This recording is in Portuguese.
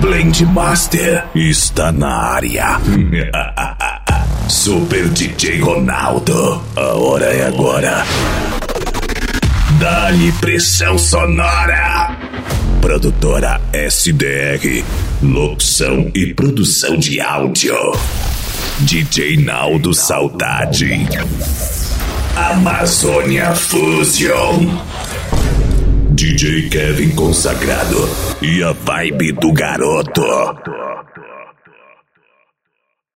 Blend Master está na área. Super DJ Ronaldo, a hora é agora. Dá-lhe pressão sonora. Produtora SDR, locução e produção de áudio. DJ Naldo Saudade. Amazônia Fusion. DJ Kevin Consagrado e a vibe do garoto.